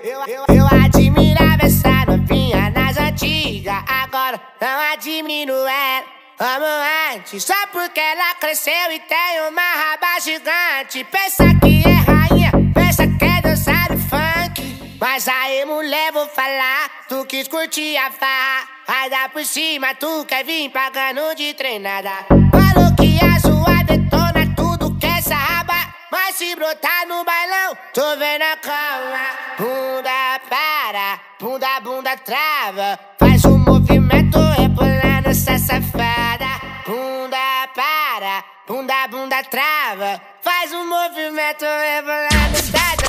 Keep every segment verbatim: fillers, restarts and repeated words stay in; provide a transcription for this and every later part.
Eu, eu, eu admirava essa novinha nas antigas, agora não admiro ela como antes. Só porque ela cresceu e tem uma raba gigante. Pensa que é rainha, pensa que é dançar do funk. Mas aí, mulher, vou falar, tu quis curtir a farra, vai dar por cima, tu quer vir pagando de treinada. Falou que a sua detona tudo que essa raba, mas se brotar no bailão, tô vendo a cama. Bunda para, bunda, bunda trava, faz um movimento rebolando essa safada. Bunda para, bunda, bunda trava, faz um movimento rebolando essa safada.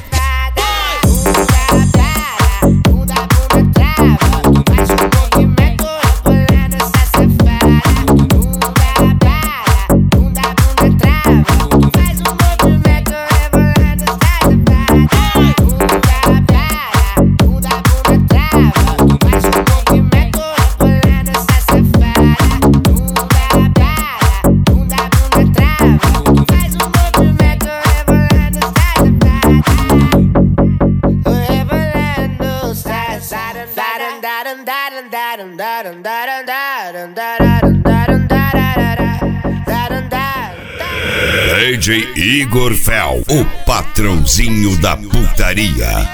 D J Igor Fel, o patrãozinho da putaria.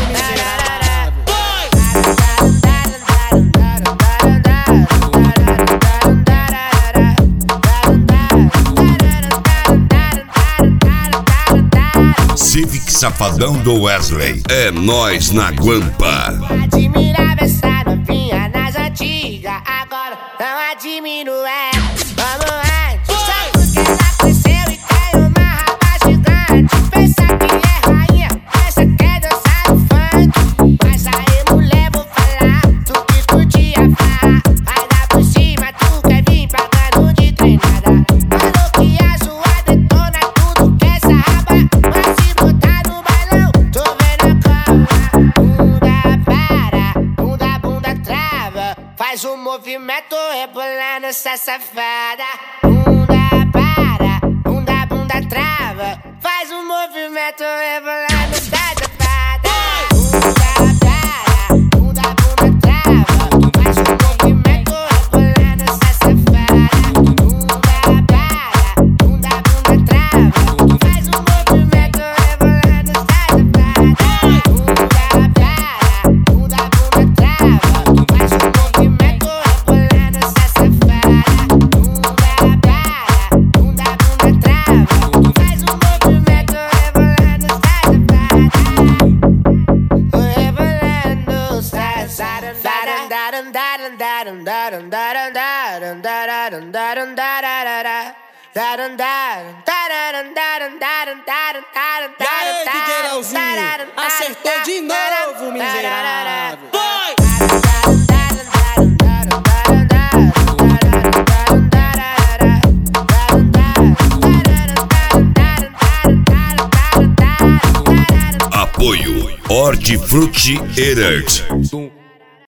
Civic Safadão do Wesley, é nós na guampa. Admirava essa novinha nas antigas, agora não admiro ela como antes. Só porque ela cresceu e tem uma raba gigante. Pensa que é rainha, pensa que é dançar do funk. Mas aí, mulher, vou falar, tu quis curtir a farra, vai dar por cima, tu quer vir pagando de treinada. Falou que a sua detona tudo que essa raba, mas se botar no bailão, tô vendo a cama. Bunda para, bunda, bunda trava, faz um movimento rebolando essa safada. Bunda para, bunda, bunda trava, faz um movimento rebolando essa safada. Bunda para, bunda, bunda trava, faz um movimento rebolando essa safada. Bunda para, bunda, bunda trava, faz um movimento rebolando essa safada. Bunda para, bunda, bunda trava, faz um movimento rebolando essa safada. Bunda para, bunda, bunda trava, faz um movimento rebolando essa safada. Rebolando essa E aí, D J Leozinho, acertou de novo, miserável. Apoio Hortifruti Erert.